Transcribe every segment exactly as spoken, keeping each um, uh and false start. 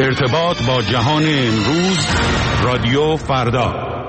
ارتباط با جهان امروز، رادیو فردا.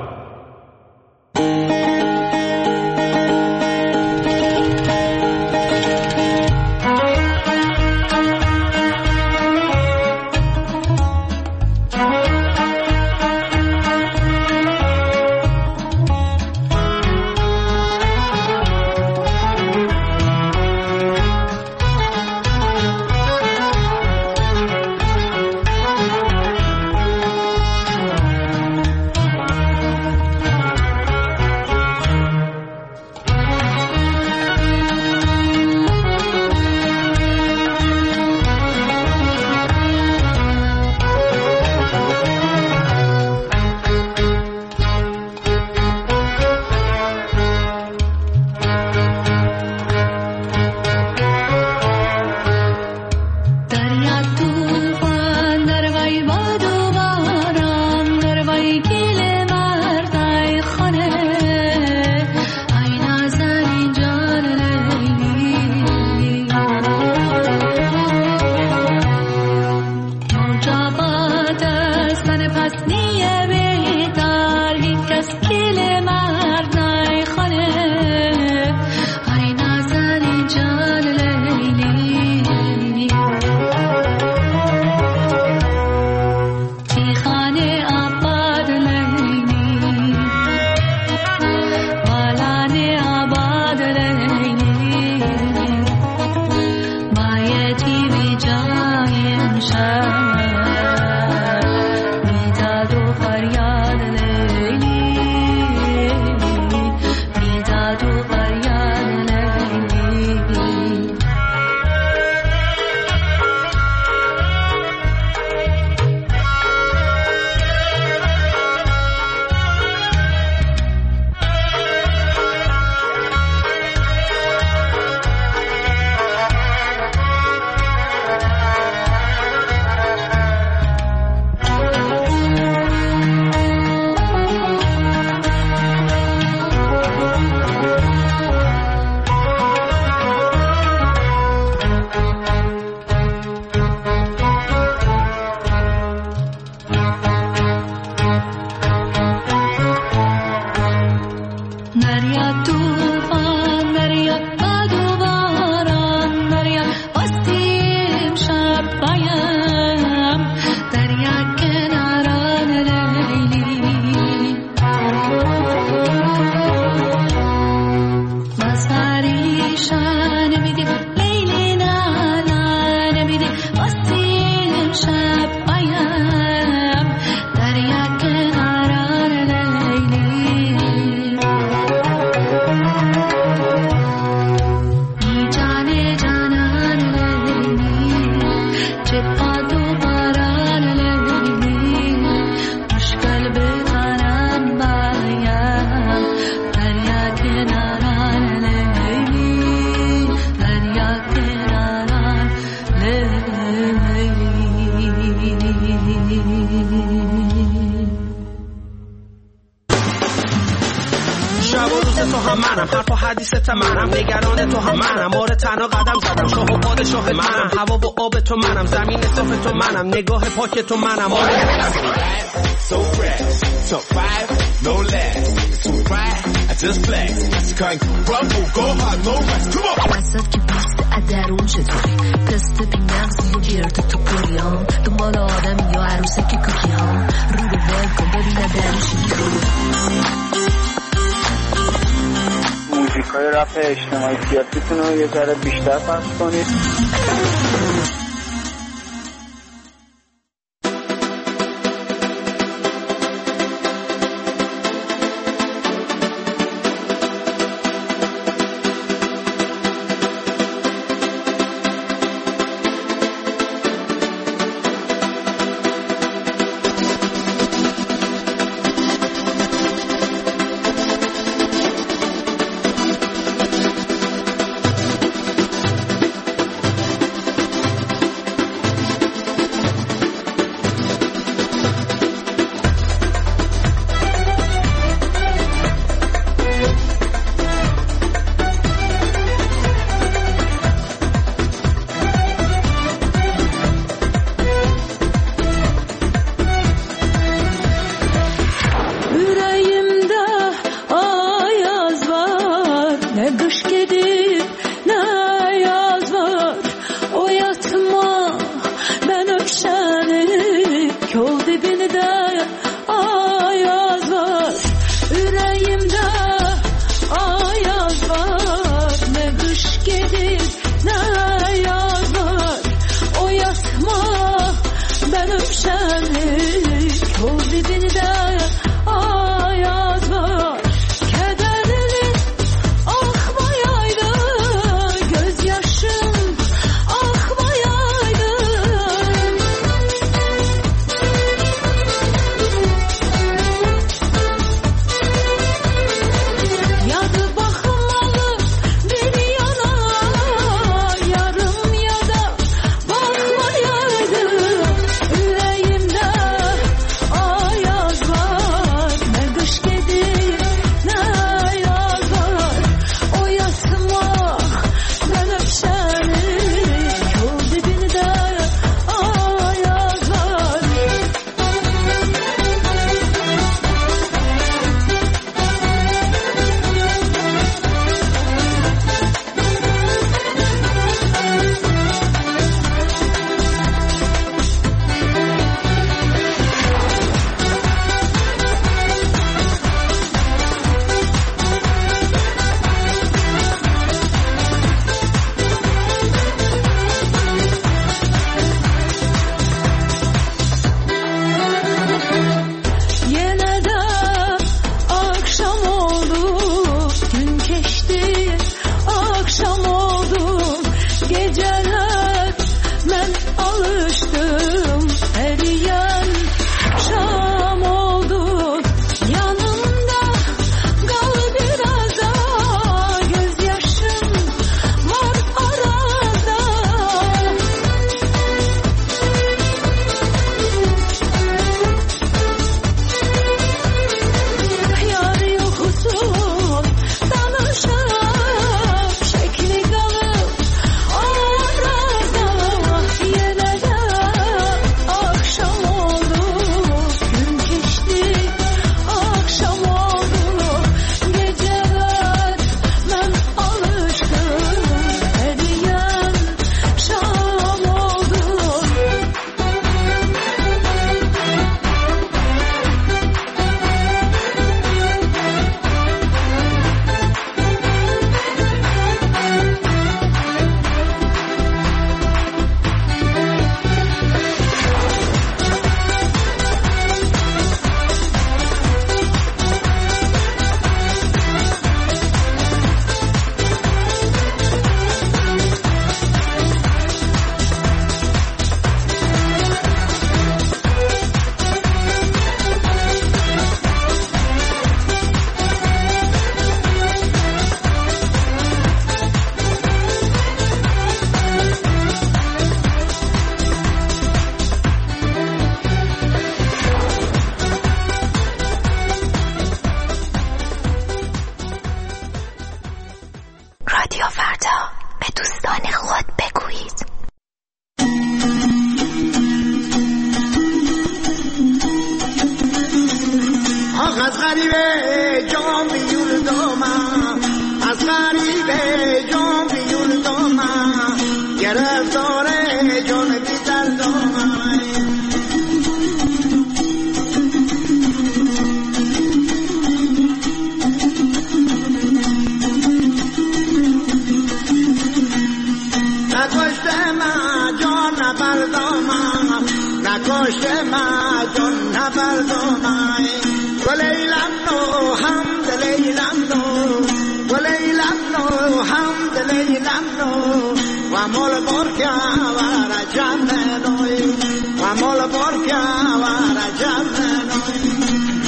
نگاه پاک تو منم so fresh top five no less too bright I just flex can't rumble go hard no rest come on وسط که پست ادرون چطوری تست بینغزی و گرد تو پریام دنبال آدم یا عروسه که کوکی ها رو به بل کن ببینه درشی موزیک های رپ اجتماعی سیاسیتون رو یه ذره بیشتر پخش کنید. غریبه جان بیول دوما از غریبه جان بیول دوما گرفتاره جان بیدر دوما نکشته ما جان نبردوما نکشته ما جان نبردوما ولیلم نو حمد لیلم نو ولیلم نو حمد لیلم نو و مول برکا و رجب نوی و مول برکا و رجب نوی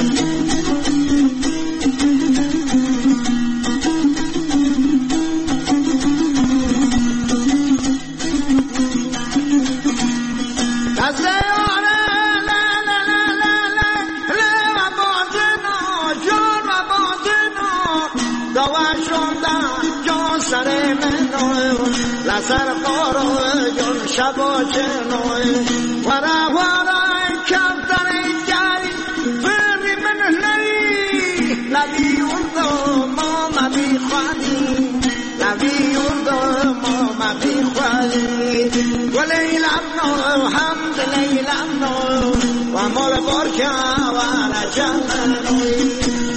لسر قارو جون شبا جنوی ورا ورا کفتر جاری فری من نی لبی اردو ما مبی خوانی لبی اردو ما مبی خوانی ولیلم نو حمد لیلم نو و مول برکا و رجب نوی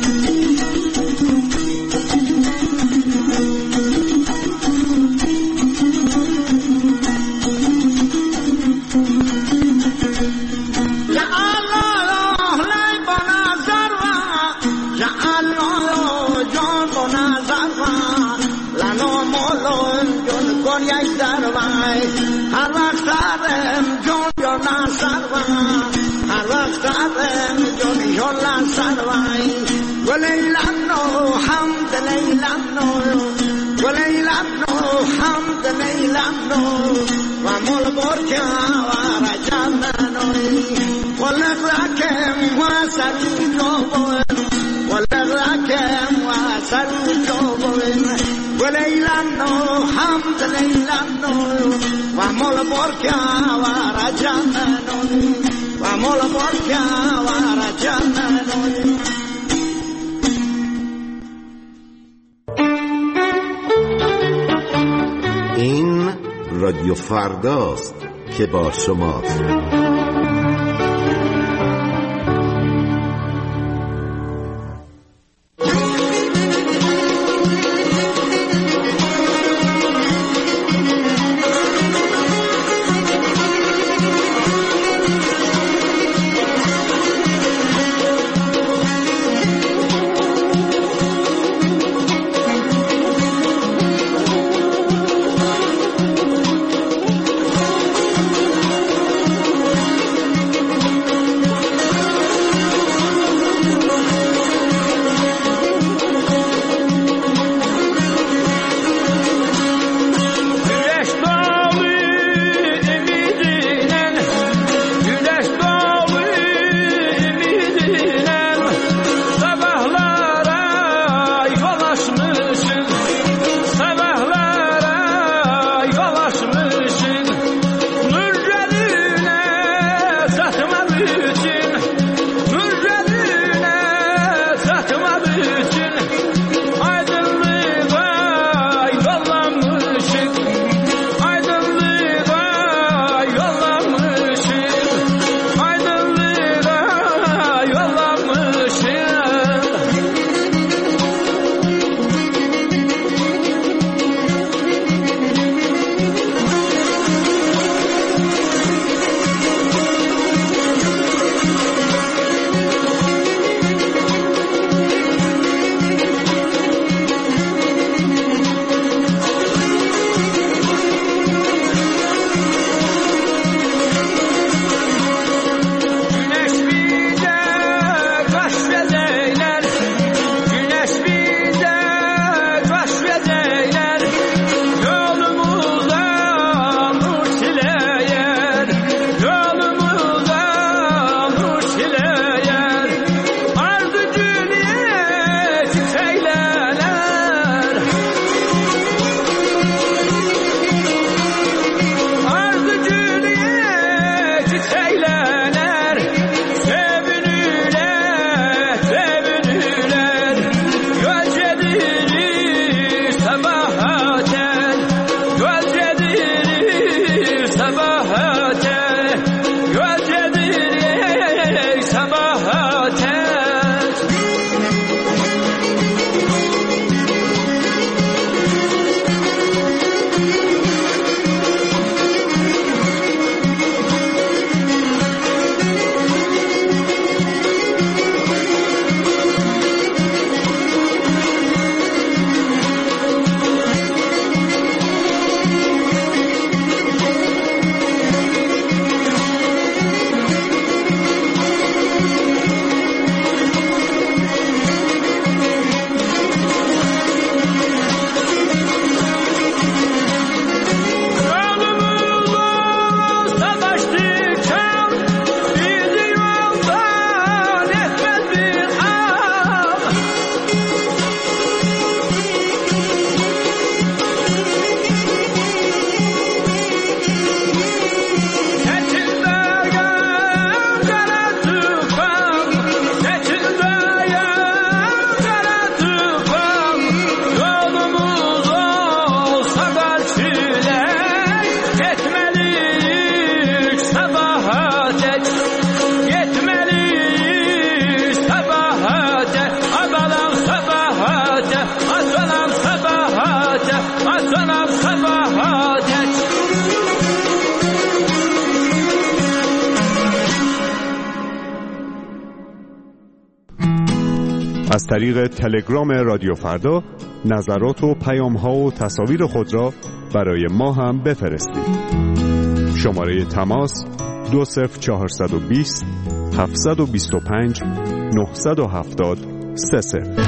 هر وقت آدم جون یا ناسروای هر وقت آدم جون یا ناسروای ولیلم نو حمد لیلم نو ولیلم نو حمد لیلم نو و مول برکا و رجب نوی ولق رکم و سری جوبون ولق رکم و سری جوبون ولیلم نو حمد لیلم نو و مول برکا و رجب نوی و مول برکا و رجب نوی این رادیو فرداست که با شماست. از طریق تلگرام رادیو فردا نظرات و پیام‌ها و تصاویر خود را برای ما هم بفرستید. شماره تماس دو صفر چهارصد و بیست هفتصد و بیست و پنج نهصد و هفتاد سه صفر.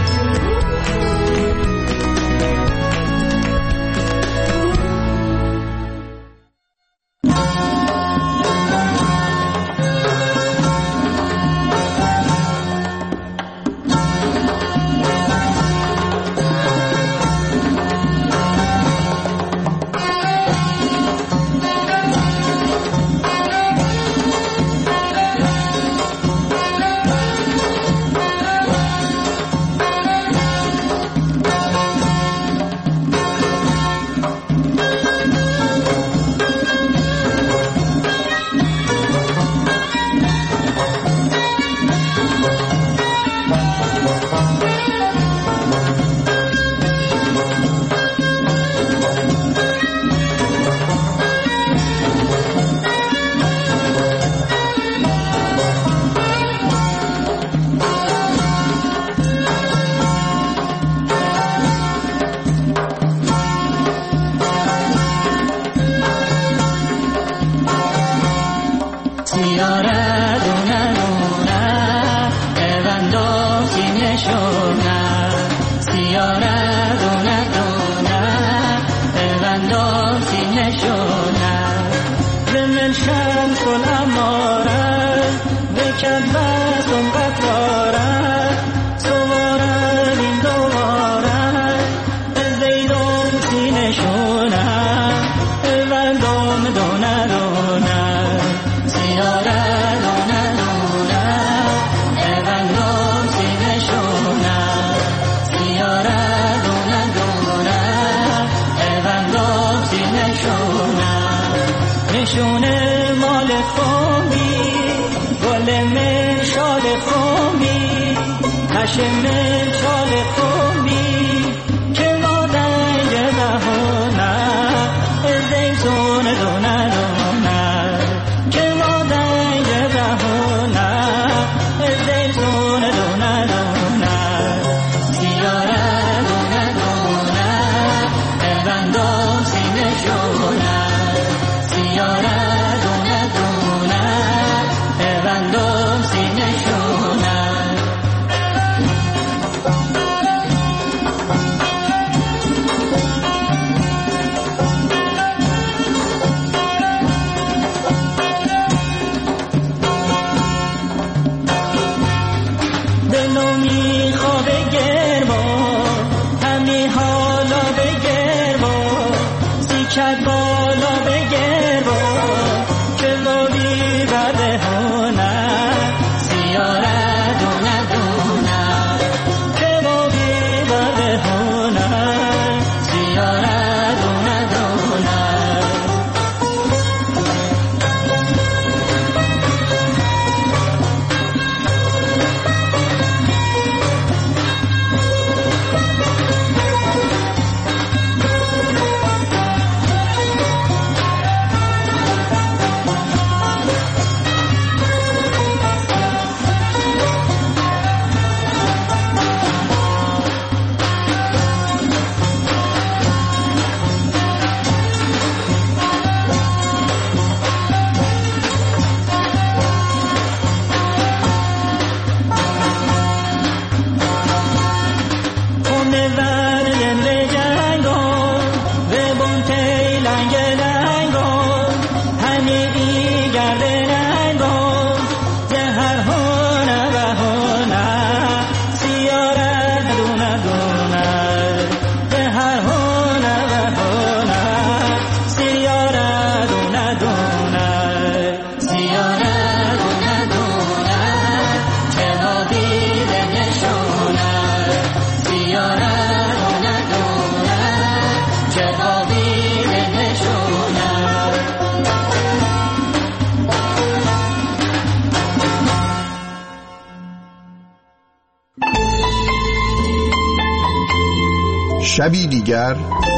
شبی دیگر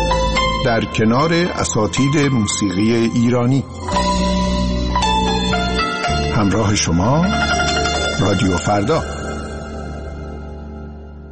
در کنار اساتید موسیقی ایرانی. همراه شما رادیو فردا.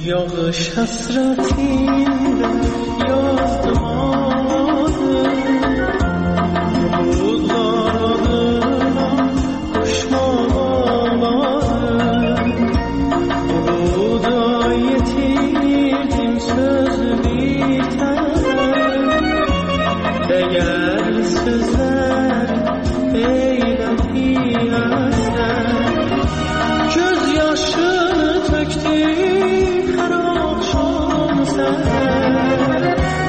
Yağış hasretinde yazdım ağladım, bulutlar adına koşmam ağladım. Buluda yetirdim söz biter, değer sözler eyledi eser. Göz yaşı töktü her akşam seher.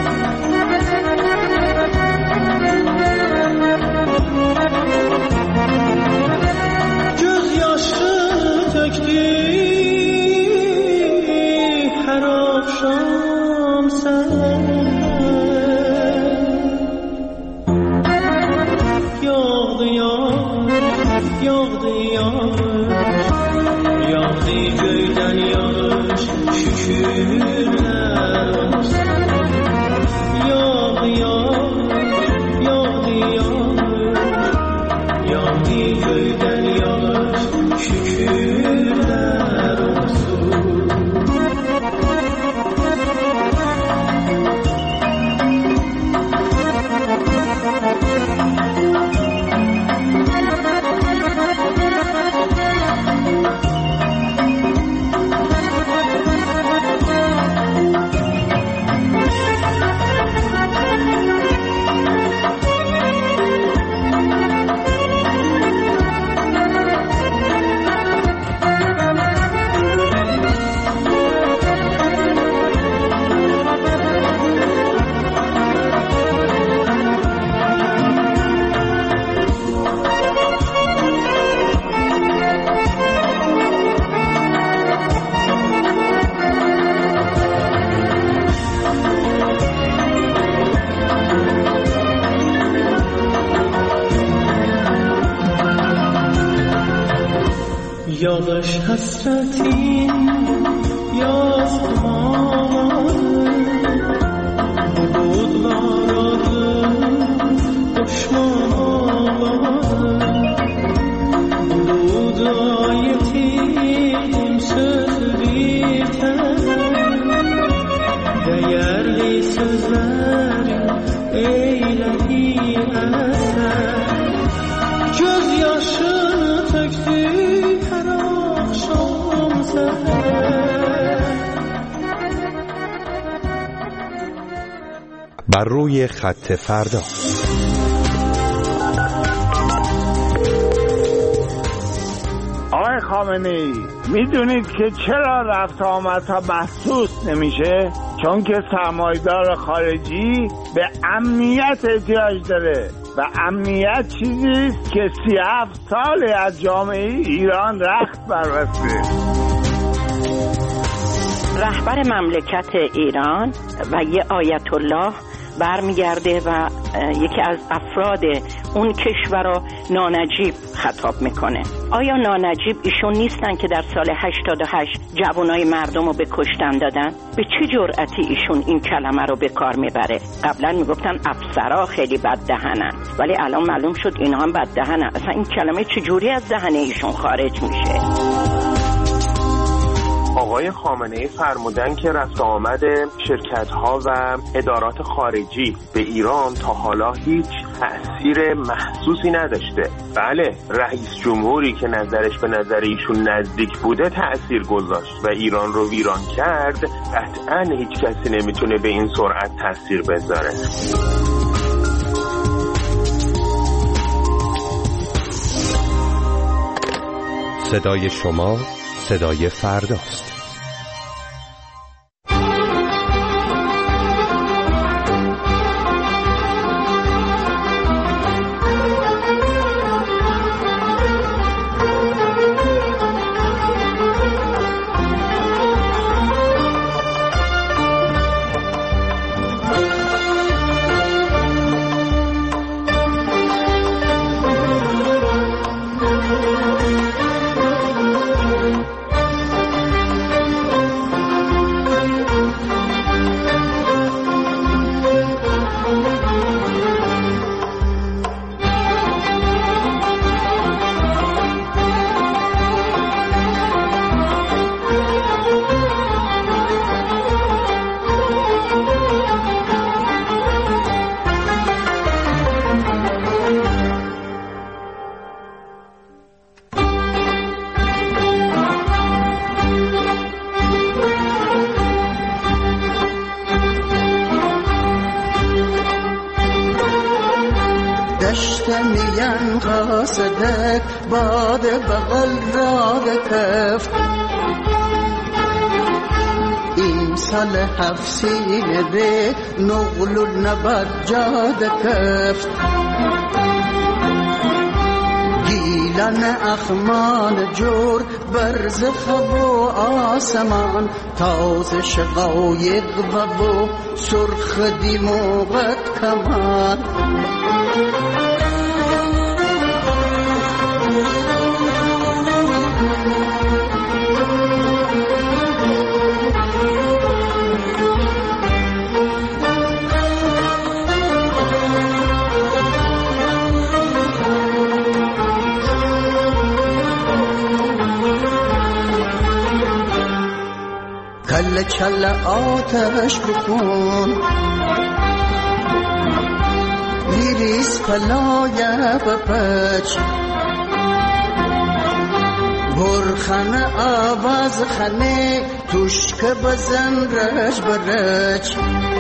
Göz yaşı töktü her akşam seher. Yağdı yağış, yağdı yağış, yağdı göyden yağış, şükürler olsun. Yağdı yağış, yağdı yağış, yağdı göyden yağış, şükürler olsun. Yağış hasretin yazdım ağladım, bulutlar adım koşmam ağladım. Buluda yetirdim söz biter, değerli sözlerim eyledi eser. Göz yaşını töktü her akşam seher. بر روی خط فردا. آقای خامنه‌ای، میدونید که چرا رفت آمدها محسوس نمیشه؟ چون که سرمایه‌دار خارجی به امنیت احتیاج داره و امنیت چیزیست که سی هفت سال از جامعه ایران رخت بربسته. رهبر مملکت ایران و یه آیت الله برمیگرده و یکی از افراد اون کشور رو نانجیب خطاب میکنه. آیا نانجیب ایشون نیستن که در سال هشتاد و هشت جوانای مردم رو به کشتن دادن؟ به چه جرأتی ایشون این کلمه رو به کار میبره؟ قبلا میگفتن افسرا خیلی بد دهنن، ولی الان معلوم شد اینا هم بد دهنن. اصلا این کلمه چجوری از دهن ایشون خارج میشه؟ آقای خامنه‌ای فرمودن که رفت آمد شرکت‌ها و ادارات خارجی به ایران تا حالا هیچ تأثیر محسوسی نداشته. بله، رئیس جمهوری که نظرش به نظر ایشون نزدیک بوده تأثیر گذاشت و ایران رو ویران کرد. قطعاً هیچ کسی نمیتونه به این سرعت تأثیر بذاره. صدای شما صدای فرداست. کاسدک باد بغل را کفت این سال هفسینه ده نغلو نباد جاد کفت گیلن اخمان جور برز خب و آسمان تاز شقایق و بو سرخ دیموغت کمان کل چل آتش بکن لیریس پلای بپچ برخن آواز خنه توشک بزن رج برج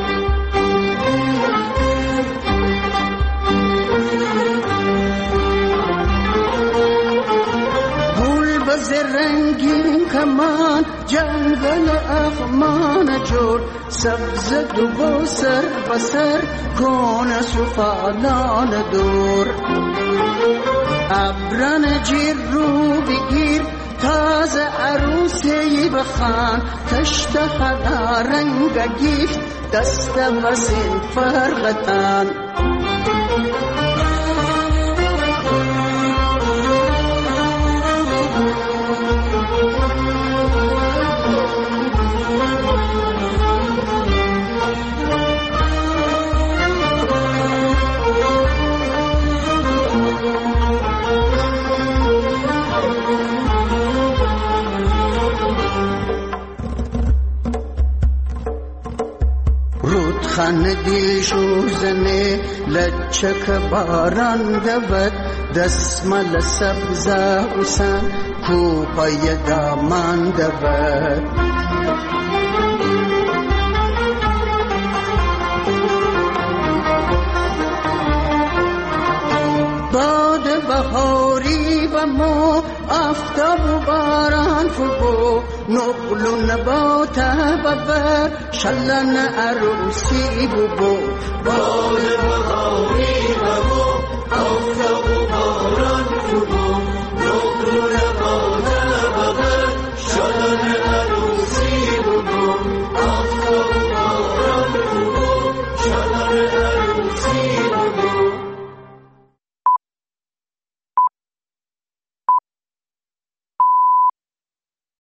گل بز رنگین کمان جنگل اخمان جور سبز دو سر بسر کون سفالان دور ابران جیر رو بگیر تازه عروسی بخان تشت خدا رنگ گیفت دست وزین فرغتان خان دیشو زنه لچک باران دود دسمال سبزه حسن کوپای دامان دود باد بهاری و مو آفتاب و باران فبو نقل و نبات ببر شلن عروسی ببو باد بهاری و مو آفتاب و باران فبو نقل و نبات